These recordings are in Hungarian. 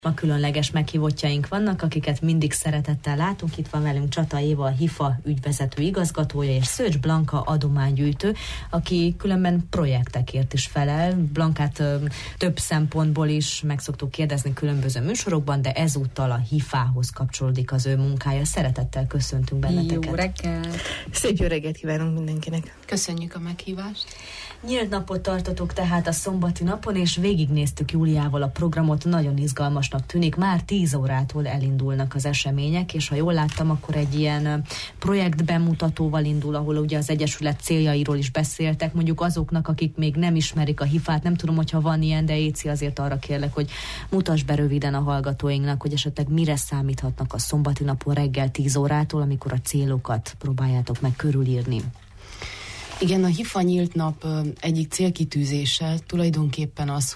Ma különleges meghívottjaink vannak, akiket mindig szeretettel látunk. Itt van velünk Csata Éva, a HIFA ügyvezető igazgatója, és Szőcs Blanka adománygyűjtő, aki különben projektekért is felel. Blankát több szempontból is meg szoktuk kérdezni különböző műsorokban, de ezúttal a HIFA-hoz kapcsolódik az ő munkája. Szeretettel köszöntünk benneteket. Jó reggelt! Szép jó reggelt kívánunk mindenkinek! Köszönjük a meghívást! Nyílt napot tartotok tehát a szombati napon, és végignéztük Júliával a programot, nagyon izgalmasnak tűnik. Már 10 órától elindulnak az események, és ha jól láttam, akkor egy ilyen projektbemutatóval indul, ahol ugye az Egyesület céljairól is beszéltek, mondjuk azoknak, akik még nem ismerik a HIFA-t, nem tudom, hogyha van ilyen, de Éci, azért arra kérlek, hogy mutasd be röviden a hallgatóinknak, hogy esetleg mire számíthatnak a szombati napon reggel 10 órától, amikor a célokat próbáljátok meg körülírni. Igen, a HIFA nyílt nap egyik célkitűzése tulajdonképpen az,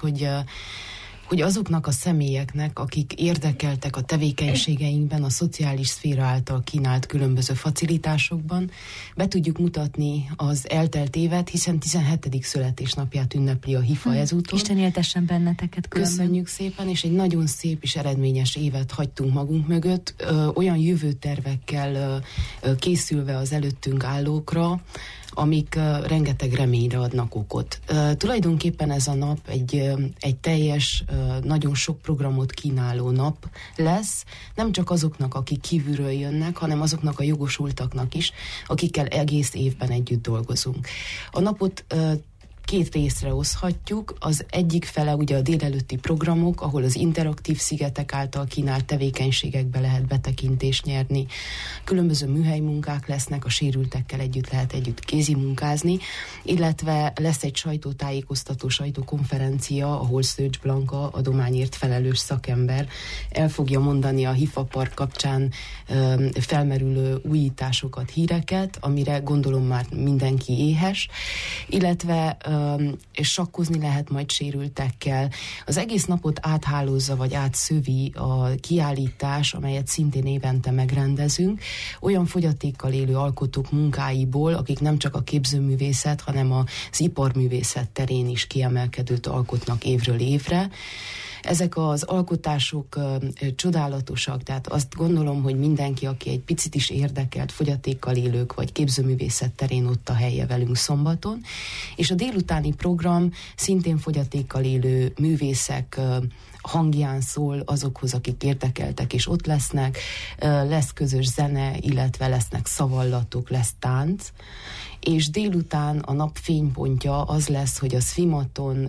hogy azoknak a személyeknek, akik érdekeltek a tevékenységeinkben, a szociális szféra által kínált különböző facilitásokban, be tudjuk mutatni az eltelt évet, hiszen 17. születésnapját ünnepli a HIFA ezúton. Isten éltessen benneteket különben. Köszönjük szépen, és egy nagyon szép és eredményes évet hagytunk magunk mögött, olyan jövőtervekkel készülve az előttünk állókra, amik rengeteg reményre adnak okot. Tulajdonképpen ez a nap egy teljes, nagyon sok programot kínáló nap lesz, nem csak azoknak, akik kívülről jönnek, hanem azoknak a jogosultaknak is, akikkel egész évben együtt dolgozunk. A napot 2 részre oszthatjuk. Az egyik fele ugye a délelőtti programok, ahol az interaktív szigetek által kínált tevékenységekbe lehet betekintést nyerni. Különböző műhelymunkák lesznek, a sérültekkel együtt lehet együtt kézimunkázni, illetve lesz egy sajtótájékoztató, sajtókonferencia, ahol Szőcs Blanka, adományért felelős szakember el fogja mondani a HIFA Park kapcsán felmerülő újításokat, híreket, amire gondolom már mindenki éhes, illetve és sakkozni lehet majd sérültekkel. Az egész napot áthálózza vagy átszövi a kiállítás, amelyet szintén évente megrendezünk, olyan fogyatékkal élő alkotók munkáiból, akik nem csak a képzőművészet, hanem az iparművészet terén is kiemelkedőt alkotnak évről évre. Ezek az alkotások csodálatosak, tehát azt gondolom, hogy mindenki, aki egy picit is érdekelt, fogyatékkal élők vagy képzőművészet terén, ott a helye velünk szombaton. És a délutáni program szintén fogyatékkal élő művészek hangján szól azokhoz, akik érdekeltek, és ott lesznek. Lesz közös zene, illetve lesznek szavallatok, lesz tánc. És délután a nap fénypontja az lesz, hogy a Szfimaton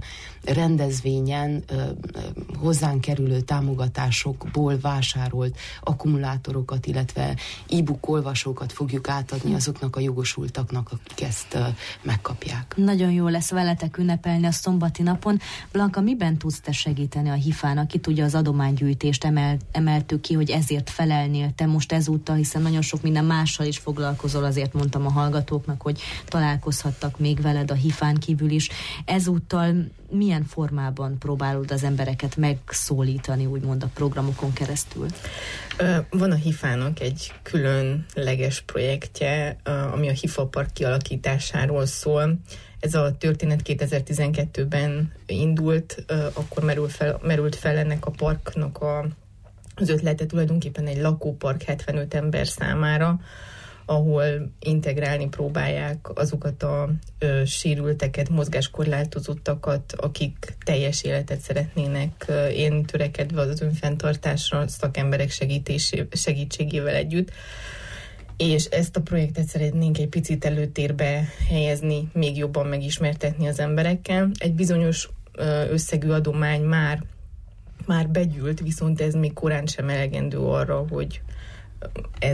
rendezvényen hozzánk kerülő támogatásokból vásárolt akkumulátorokat, illetve e-book olvasókat fogjuk átadni azoknak a jogosultaknak, akik ezt megkapják. Nagyon jó lesz veletek ünnepelni a szombati napon. Blanka, miben tudsz te segíteni a HIFA-nak? Itt ugye az adománygyűjtést emeltük ki, hogy ezért felelnél te most ezúttal, hiszen nagyon sok minden mással is foglalkozol, azért mondtam a hallgatóknak, hogy találkozhattak még veled a HIFA-n kívül is. Ezúttal milyen formában próbálod az embereket megszólítani, úgymond a programokon keresztül? Van a HIFA-nak egy különleges projektje, ami a HIFA Park kialakításáról szól. Ez a történet 2012-ben indult, akkor merült fel ennek a parknak az ötlete, tulajdonképpen egy lakópark 75 ember számára, ahol integrálni próbálják azokat a sérülteket, mozgáskorlátozottakat, akik teljes életet szeretnének élni, törekedve az önfenntartásra szakemberek segítségével együtt. És ezt a projektet szeretnénk egy picit előtérbe helyezni, még jobban megismertetni az emberekkel. Egy bizonyos összegű adomány már begyűlt, viszont ez még korán sem elegendő arra, hogy ez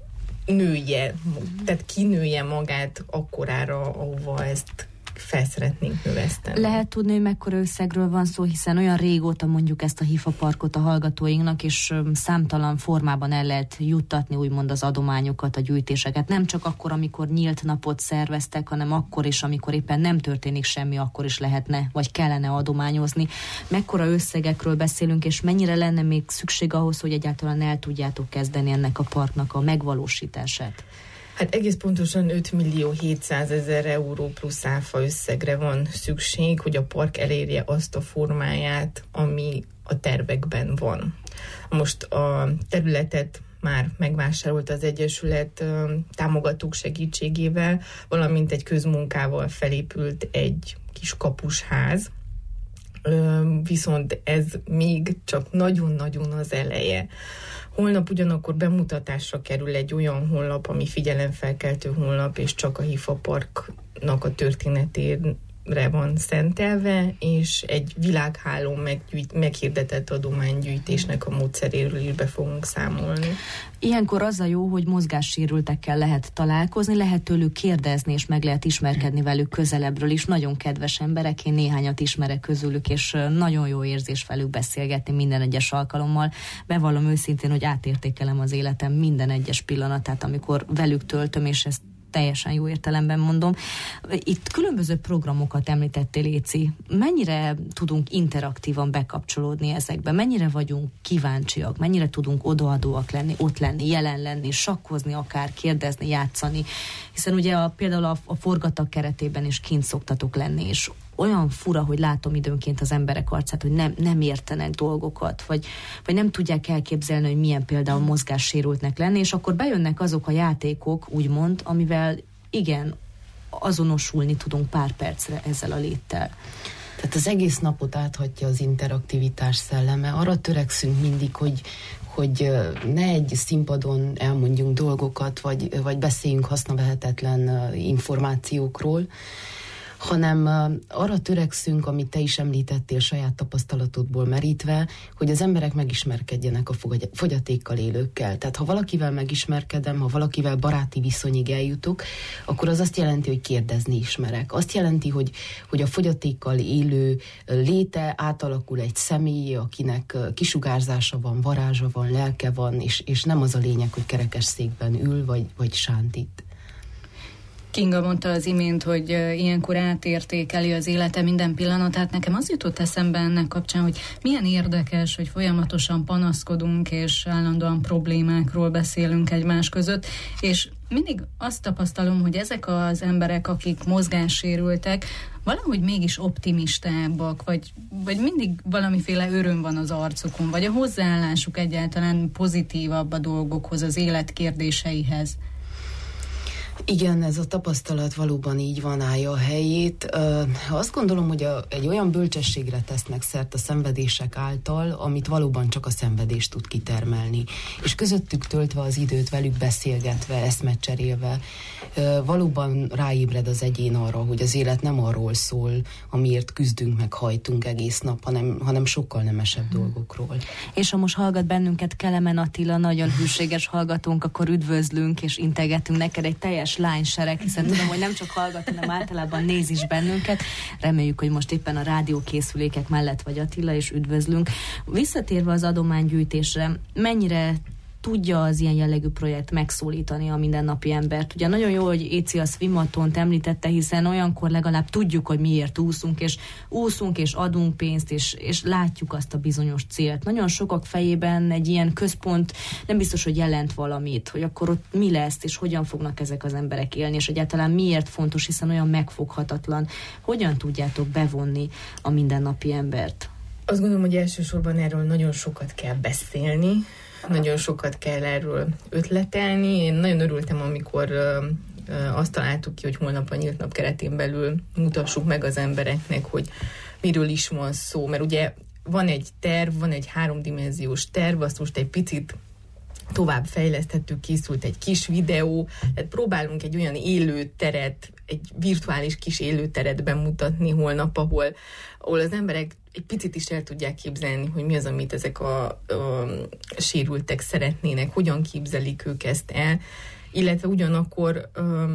nője, tehát kinője magát akkorára, ahova ezt fel szeretnénk növeszteni. Lehet tudni, hogy mekkora összegről van szó, hiszen olyan régóta mondjuk ezt a HIFA Parkot a hallgatóinknak, és számtalan formában el lehet juttatni úgymond az adományokat, a gyűjtéseket. Nem csak akkor, amikor nyílt napot szerveztek, hanem akkor is, amikor éppen nem történik semmi, akkor is lehetne, vagy kellene adományozni. Mekkora összegekről beszélünk, és mennyire lenne még szükség ahhoz, hogy egyáltalán el tudjátok kezdeni ennek a parknak a megvalósítását? Hát egész pontosan 5.700.000 euró plusz áfa összegre van szükség, hogy a park elérje azt a formáját, ami a tervekben van. Most a területet már megvásárolt az Egyesület támogatók segítségével, valamint egy közmunkával felépült egy kis kapusház, viszont ez még csak nagyon-nagyon az eleje. Holnap ugyanakkor bemutatásra kerül egy olyan honlap, ami figyelemfelkeltő honlap, és csak a HIFA Parknak a történetére van szentelve, és egy világhálón meghirdetett adománygyűjtésnek a módszeréről is be fogunk számolni. Ilyenkor az a jó, hogy mozgássérültekkel lehet találkozni, lehet tőlük kérdezni, és meg lehet ismerkedni velük közelebbről is. Nagyon kedves emberek, én néhányat ismerek közülük, és nagyon jó érzés velük beszélgetni minden egyes alkalommal. Bevallom őszintén, hogy átértékelem az életem minden egyes pillanatát, amikor velük töltöm, és ezt teljesen jó értelemben mondom. Itt különböző programokat említettél, Léci. Mennyire tudunk interaktívan bekapcsolódni ezekbe? Mennyire vagyunk kíváncsiak? Mennyire tudunk odaadóak lenni, ott lenni, jelen lenni, sakkozni akár, kérdezni, játszani? Hiszen ugye például a forgatag keretében is kint szoktatok lenni, és olyan fura, hogy látom időnként az emberek arcát, hogy nem értenek dolgokat, vagy nem tudják elképzelni, hogy milyen például mozgássérültnek lenni, és akkor bejönnek azok a játékok, úgymond, amivel igen, azonosulni tudunk pár percre ezzel a léttel. Tehát az egész napot áthatja az interaktivitás szelleme. Arra törekszünk mindig, hogy ne egy színpadon elmondjunk dolgokat, vagy beszéljünk hasznavehetetlen információkról, hanem arra törekszünk, amit te is említettél saját tapasztalatodból merítve, hogy az emberek megismerkedjenek a fogyatékkal élőkkel. Tehát ha valakivel megismerkedem, ha valakivel baráti viszonyig eljutok, akkor az azt jelenti, hogy kérdezni ismerek. Azt jelenti, hogy a fogyatékkal élő léte átalakul egy személyé, akinek kisugárzása van, varázsa van, lelke van, és nem az a lényeg, hogy kerekesszékben ül, vagy sántít. Kinga mondta az imént, hogy ilyenkor átértékeli az élete minden pillanatát. Nekem az jutott eszembe ennek kapcsán, hogy milyen érdekes, hogy folyamatosan panaszkodunk, és állandóan problémákról beszélünk egymás között, és mindig azt tapasztalom, hogy ezek az emberek, akik mozgássérültek, valahogy mégis optimistábbak, vagy mindig valamiféle öröm van az arcukon, vagy a hozzáállásuk egyáltalán pozitívabb a dolgokhoz, az élet kérdéseihez. Igen, ez a tapasztalat valóban így van, állja a helyét. Azt gondolom, hogy egy olyan bölcsességre tesznek szert a szenvedések által, amit valóban csak a szenvedés tud kitermelni. És közöttük töltve az időt, velük beszélgetve, eszmet cserélve, valóban ráébred az egyén arra, hogy az élet nem arról szól, amiért küzdünk, meg hajtunk egész nap, hanem sokkal nemesebb dolgokról. És ha most hallgat bennünket Kelemen Attila, nagyon hűséges hallgatónk, akkor üdvözlünk és integetünk neked egy teljes lánysereg, hiszen tudom, hogy nem csak hallgat, hanem általában néz is bennünket. Reméljük, hogy most éppen a rádiókészülékek mellett vagy, Attila, és üdvözlünk. Visszatérve az adománygyűjtésre, mennyire tudja az ilyen jellegű projekt megszólítani a mindennapi embert? Ugye nagyon jó, hogy Éci a Swimatont említette, hiszen olyankor legalább tudjuk, hogy miért úszunk, és adunk pénzt, és látjuk azt a bizonyos célt. Nagyon sokak fejében egy ilyen központ nem biztos, hogy jelent valamit, hogy akkor ott mi lesz, és hogyan fognak ezek az emberek élni, és egyáltalán miért fontos, hiszen olyan megfoghatatlan. Hogyan tudjátok bevonni a mindennapi embert? Azt gondolom, hogy elsősorban erről nagyon sokat kell beszélni, nagyon sokat kell erről ötletelni. Én nagyon örültem, amikor azt találtuk ki, hogy holnap a Nyílt Nap keretén belül mutassuk meg az embereknek, hogy miről is van szó. Mert ugye van egy terv, van egy 3-dimenziós terv, azt most egy picit tovább fejlesztettük, készült egy kis videó, tehát próbálunk egy olyan élőteret, egy virtuális kis élőteret bemutatni holnap, ahol az emberek egy picit is el tudják képzelni, hogy mi az, amit ezek a sérültek szeretnének, hogyan képzelik ők ezt el, illetve ugyanakkor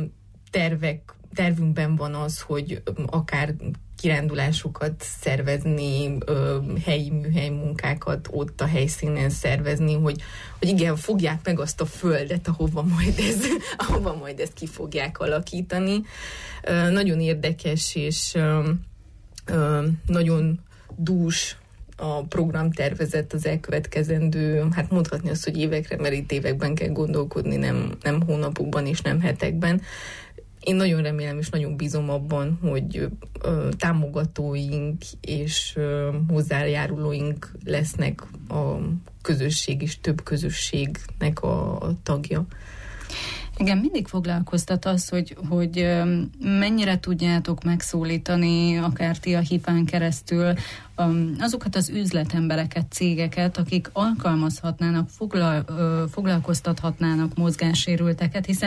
tervünkben van az, hogy akár kirándulásokat szervezni, helyi műhely munkákat ott a helyszínen szervezni, hogy igen, fogják meg azt a földet, ahova majd ezt ki fogják alakítani. Nagyon érdekes és nagyon dús a programtervezet az elkövetkezendő, hát mondhatni azt, hogy évekre, mert itt években kell gondolkodni, nem hónapokban és nem hetekben. Én nagyon remélem és nagyon bízom abban, hogy támogatóink és hozzájárulóink lesznek a közösség és több közösségnek a tagja. Igen, mindig foglalkoztat az, hogy mennyire tudjátok megszólítani, akár ti a HIFÁN keresztül, azokat az üzletembereket, cégeket, akik alkalmazhatnának, foglalkoztathatnának mozgássérülteket, hiszen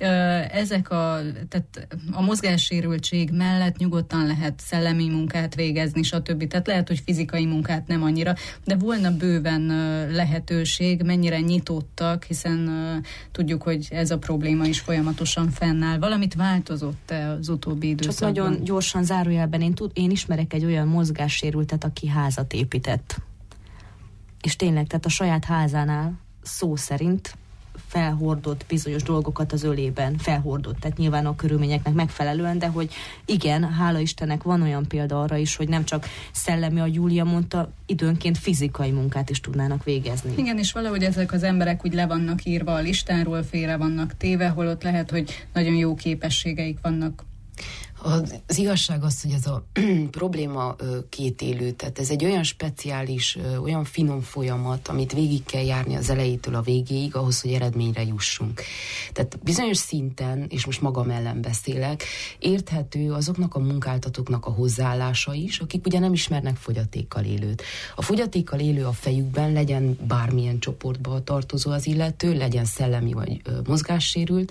tehát a mozgássérültség mellett nyugodtan lehet szellemi munkát végezni, stb. Tehát lehet, hogy fizikai munkát nem annyira, de volna bőven lehetőség, mennyire nyitottak, hiszen tudjuk, hogy ez a probléma is folyamatosan fennáll. Valamit változott az utóbbi időszakban? Csak nagyon gyorsan zárójelben, én ismerek egy olyan mozgássérültet, aki házat épített. És tényleg, tehát a saját házánál szó szerint felhordott bizonyos dolgokat az ölében, tehát nyilván a körülményeknek megfelelően, de hogy igen, hála Istennek van olyan példa arra is, hogy nem csak szellemi, a Júlia mondta, időnként fizikai munkát is tudnának végezni. Igen, és valahogy ezek az emberek úgy le vannak írva a listáról, félre vannak téve, holott lehet, hogy nagyon jó képességeik vannak. Az igazság az, hogy ez a probléma kétélű, tehát ez egy olyan speciális, olyan finom folyamat, amit végig kell járni az elejétől a végéig, ahhoz, hogy eredményre jussunk. Tehát bizonyos szinten, és most magam ellen beszélek, érthető azoknak a munkáltatóknak a hozzáállása is, akik ugye nem ismernek fogyatékkal élőt. A fogyatékkal élő a fejükben, legyen bármilyen csoportba tartozó az illető, legyen szellemi vagy mozgássérült,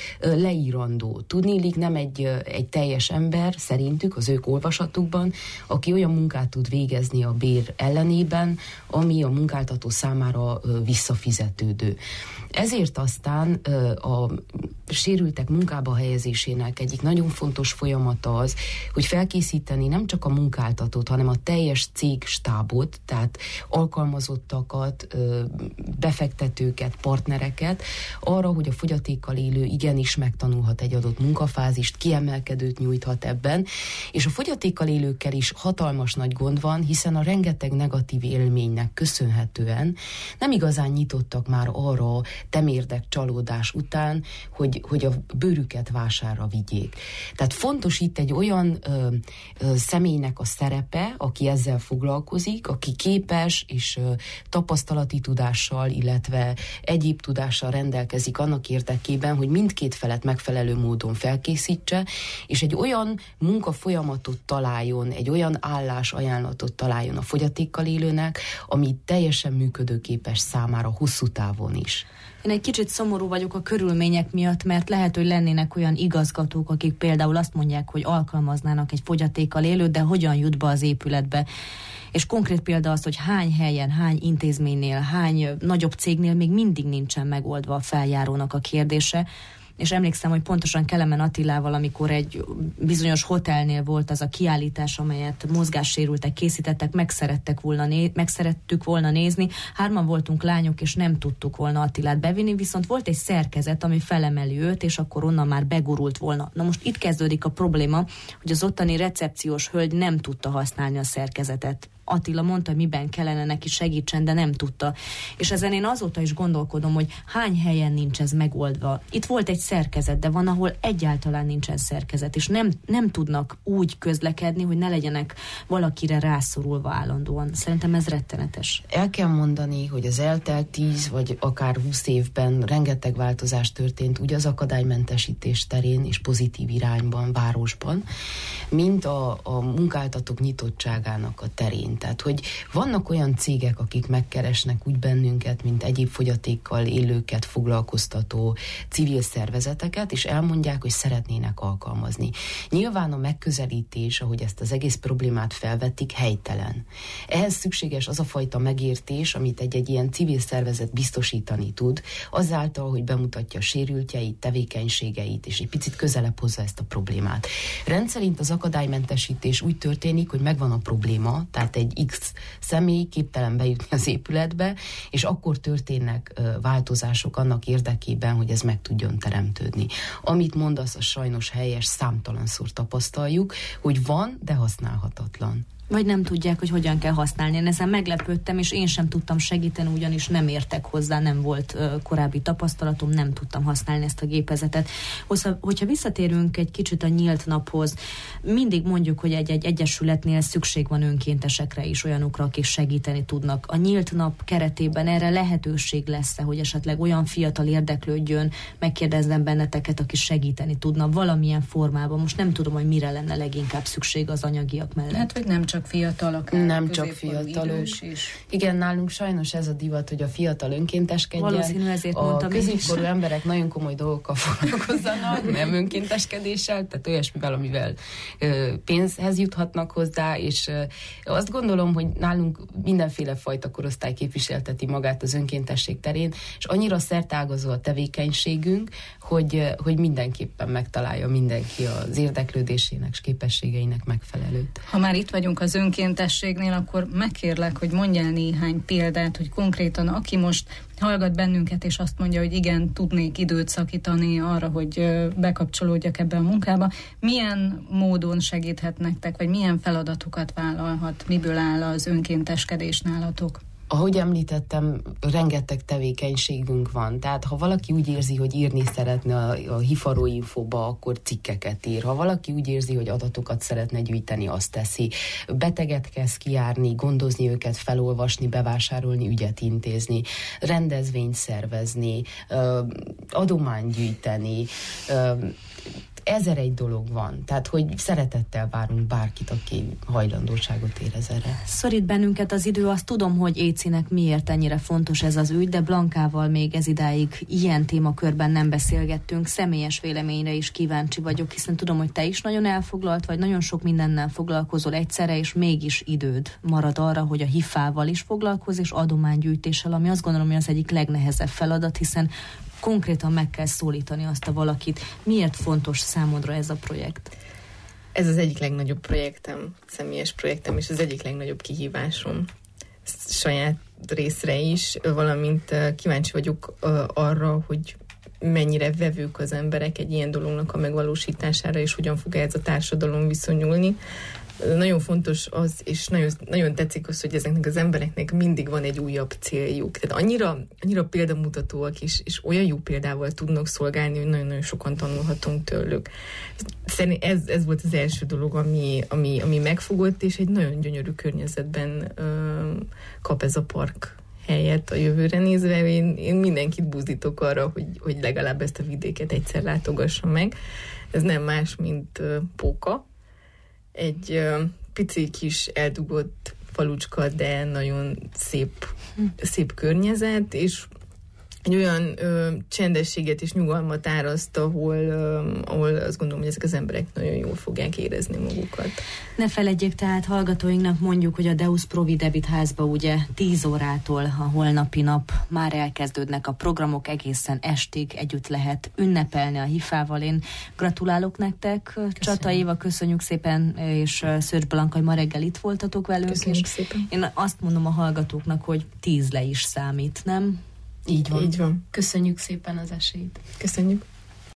leírandó. Tudniillik nem egy teljes ember, szerintük, az ők olvasatukban, aki olyan munkát tud végezni a bér ellenében, ami a munkáltató számára visszafizetődő. Ezért aztán a sérültek munkába helyezésének egyik nagyon fontos folyamata az, hogy felkészíteni nem csak a munkáltatót, hanem a teljes cég stábot, tehát alkalmazottakat, befektetőket, partnereket arra, hogy a fogyatékkal élő igenis megtanulhat egy adott munkafázist, kiemelkedőt nyújthat ebben, és a fogyatékkal élőkkel is hatalmas nagy gond van, hiszen a rengeteg negatív élménynek köszönhetően nem igazán nyitottak már arra temérdek csalódás után, hogy a bőrüket vásárra vigyék. Tehát fontos itt egy olyan személynek a szerepe, aki ezzel foglalkozik, aki képes és tapasztalati tudással, illetve egyéb tudással rendelkezik annak érdekében, hogy mindkét felet megfelelő módon felkészítse, és egy olyan munkafolyamatot találjon, egy olyan állásajánlatot találjon a fogyatékkal élőnek, ami teljesen működőképes számára hosszú távon is. Én egy kicsit szomorú vagyok a körülmények miatt, mert lehet, hogy lennének olyan igazgatók, akik például azt mondják, hogy alkalmaznának egy fogyatékkal élőt, de hogyan jut be az épületbe. És konkrét példa az, hogy hány helyen, hány intézménynél, hány nagyobb cégnél még mindig nincsen megoldva a feljárónak a kérdése. És emlékszem, hogy pontosan Kelemen Attilával, amikor egy bizonyos hotelnél volt az a kiállítás, amelyet mozgássérültek készítettek, megszerettük volna nézni. 3 voltunk lányok, és nem tudtuk volna Attilát bevinni, viszont volt egy szerkezet, ami felemeli őt, és akkor onnan már begurult volna. Na most itt kezdődik a probléma, hogy az ottani recepciós hölgy nem tudta használni a szerkezetet. Attila mondta, hogy miben kellene neki segítsen, de nem tudta. És ezen én azóta is gondolkodom, hogy hány helyen nincs ez megoldva. Itt volt egy szerkezet, de van, ahol egyáltalán nincsen szerkezet, és nem tudnak úgy közlekedni, hogy ne legyenek valakire rászorulva állandóan. Szerintem ez rettenetes. El kell mondani, hogy az eltelt 10 vagy akár 20 évben rengeteg változás történt úgy az akadálymentesítés terén és pozitív irányban, városban, mint a munkáltatók nyitottságának a terén. Tehát, hogy vannak olyan cégek, akik megkeresnek úgy bennünket, mint egyéb fogyatékkal élőket foglalkoztató civil szervezeteket, és elmondják, hogy szeretnének alkalmazni. Nyilván a megközelítés, ahogy ezt az egész problémát felvetik, helytelen. Ehhez szükséges az a fajta megértés, amit egy ilyen civil szervezet biztosítani tud, azáltal, hogy bemutatja a sérültjeit, tevékenységeit, és egy picit közelebb hozza ezt a problémát. Rendszerint az akadálymentesítés úgy történik, hogy megvan a probléma, tehát egy X személy képtelen bejutni az épületbe, és akkor történnek változások annak érdekében, hogy ez meg tudjon teremtődni. Amit mondasz, az sajnos helyes, számtalanszor tapasztaljuk, hogy van, de használhatatlan. Vagy nem tudják, hogy hogyan kell használni. Én ezen meglepődtem, és én sem tudtam segíteni, ugyanis nem értek hozzá, nem volt korábbi tapasztalatom, nem tudtam használni ezt a gépezetet. Hogyha visszatérünk egy kicsit a nyílt naphoz, mindig mondjuk, hogy egy egyesületnél szükség van önkéntesekre is, olyanokra, akik segíteni tudnak. A nyílt nap keretében erre lehetőség lesz-e, hogy esetleg olyan fiatal érdeklődjön, megkérdezzem benneteket, aki segíteni tudna valamilyen formában. Most nem tudom, hogy mire lenne leginkább szükség az anyagiak mellett. Hát, hogy nem csak fiatalok, nem csak fiatalok. Igen, nálunk sajnos ez a divat, hogy a fiatal önkénteskedjen. Valószínű, ezért mondtam. A középkorú emberek nagyon komoly dolgokkal foglalkozzanak, nem önkénteskedéssel, tehát olyasmivel, amivel pénzhez juthatnak hozzá, és azt gondolom, hogy nálunk mindenféle fajta korosztály képviselteti magát az önkéntesség terén, és annyira szerteágazó a tevékenységünk, hogy mindenképpen megtalálja mindenki az érdeklődésének és képességeinek megfelelőt. Ha már itt vagyunk az önkéntességnél, akkor megkérlek, hogy mondjál néhány példát, hogy konkrétan aki most hallgat bennünket, és azt mondja, hogy igen, tudnék időt szakítani arra, hogy bekapcsolódjak ebbe a munkába, milyen módon segíthet nektek, vagy milyen feladatokat vállalhat, miből áll az önkénteskedés nálatok? Ahogy említettem, rengeteg tevékenységünk van. Tehát ha valaki úgy érzi, hogy írni szeretne a Hifaro Infóba, akkor cikkeket ír. Ha valaki úgy érzi, hogy adatokat szeretne gyűjteni, azt teszi. Beteget kezd kijárni, gondozni őket, felolvasni, bevásárolni, ügyet intézni, rendezvényt szervezni, adományt gyűjteni, 1001 dolog van. Tehát, hogy szeretettel várunk bárkit, aki hajlandóságot érez erre. Szorít bennünket az idő, azt tudom, hogy Écinek miért ennyire fontos ez az ügy, de Blankával még ez idáig ilyen témakörben nem beszélgettünk. Személyes véleményre is kíváncsi vagyok, hiszen tudom, hogy te is nagyon elfoglalt vagy, nagyon sok mindennel foglalkozol egyszerre, és mégis időd marad arra, hogy a hifával is foglalkozz, és adománygyűjtéssel, ami azt gondolom, hogy az egyik legnehezebb feladat, hiszen konkrétan meg kell szólítani azt a valakit. Miért fontos számodra ez a projekt? Ez az egyik legnagyobb projektem, személyes projektem, és az egyik legnagyobb kihívásom saját részre is, valamint kíváncsi vagyok arra, hogy mennyire vevők az emberek egy ilyen dolognak a megvalósítására, és hogyan fog ez a társadalom viszonyulni. Nagyon fontos az, és nagyon tetszik az, hogy ezeknek az embereknek mindig van egy újabb céljuk. Tehát annyira példamutatóak is, és olyan jó példával tudnak szolgálni, hogy nagyon-nagyon sokan tanulhatunk tőlük. Szerintem ez volt az első dolog, ami megfogott, és egy nagyon gyönyörű környezetben kap ez a park helyet a jövőre nézve. Én mindenkit buzdítok arra, hogy legalább ezt a vidéket egyszer látogassa meg. Ez nem más, mint Póka. Egy pici kis eldugott falucska, de nagyon szép környezet, és egy olyan csendességet és nyugalmat áraszt, ahol azt gondolom, hogy ezek az emberek nagyon jól fogják érezni magukat. Ne feledjék, tehát hallgatóinknak mondjuk, hogy a Deus Providebit házba ugye 10 órától a holnapi nap már elkezdődnek a programok, egészen estig együtt lehet ünnepelni a hifával. Én gratulálok nektek. Köszönöm. Csata Éva, köszönjük szépen, és Szörcs Blanka, hogy ma reggel itt voltatok velünk. Köszönjük szépen. Én azt mondom a hallgatóknak, hogy 10 le is számít, nem? Így van. Így van. Köszönjük szépen az esélyt. Köszönjük.